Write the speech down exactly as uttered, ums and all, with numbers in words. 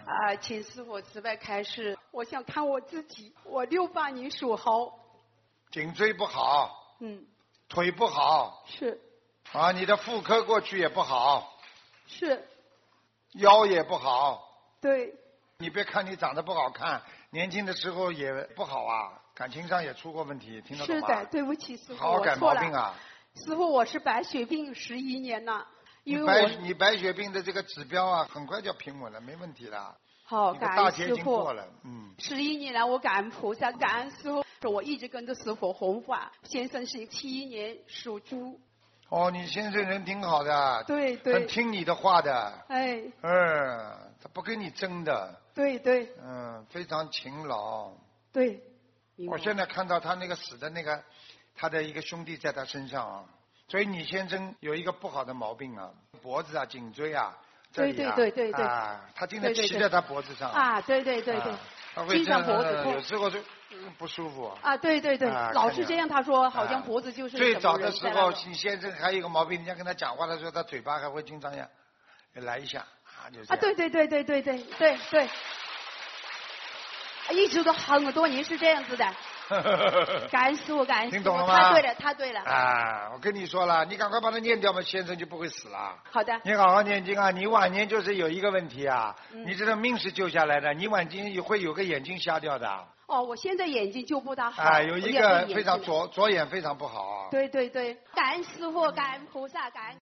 啊，请师傅慈悲开示。我想看我自己，我六八年属猴。 颈椎不好。 嗯。 腿不好。 是。 啊，你的妇科过去也不好。 是。 腰也不好。 对。 你别看你长得不好看，年轻的时候也不好啊，感情上也出过问题，听得懂吗？ 是的，对不起师傅， 好好改毛病啊！ 师傅，我是白血病十一年了，因为白我你白血病的这个指标啊，很快就平稳了，没问题了。 好，感恩师傅。 嗯， 十一年来，我感恩菩萨，感恩师傅，我一直跟着师傅弘法。先生是七一年属猪。 哦，你先生人挺好的。 对对。 很听你的话的。 哎。 嗯，他不跟你争的。 对对。 嗯，非常勤劳。 对。 我现在看到他那个死的那个，他的一个兄弟在他身上啊，所以你先生有一个不好的毛病啊，脖子啊、颈椎啊，这里啊， 对对对对对， 啊，他经常骑在他脖子上啊，对对对对， 他会经常脖子痛， 有时候就不舒服啊，对对对，老是这样，他说好像脖子就是最早的时候，你先生还有一个毛病，人家跟他讲话的时候，他嘴巴还会经常要来一下啊，就这样啊，对对对对对对对对。一直都很多年是这样子的，感恩师傅，感恩师傅， 听懂了吗？ 他对了，他对了。 啊，我跟你说了，你赶快把它念掉嘛，先生就不会死了。 好的。 你好好念经啊！你晚年就是有一个问题啊， 嗯、 你这个命是救下来的，你晚年会有个眼睛瞎掉的。 哦，我现在眼睛就不大好。 啊，有一个非常左左眼非常不好。 对对对，感恩师傅，感恩菩萨，感恩。